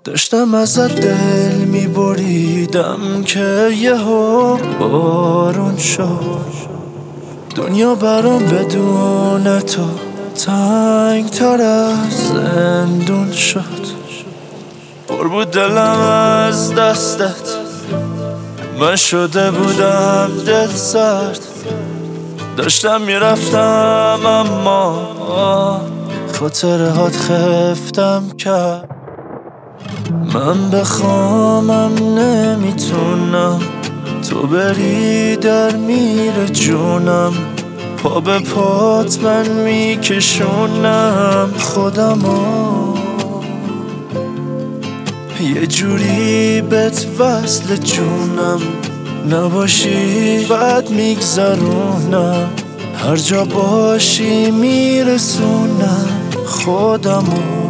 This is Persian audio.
داشتم ازت دل میبریدم که یهو بارون شد. دنیا برام بدون تو تنگ تر از زندون شد. پر بود دلم از دستت، من شده بودم دل سرد. داشتم میرفتم اما خاطرهات خفتم کرد. من بخوامم نمیتونم، تو بری در میره جونم. پا به پات من میکشونم خودمو، یه جوری بهت وصل جونم. نباشی بعد میگذرونم، هر جا باشی میرسونم خودمو.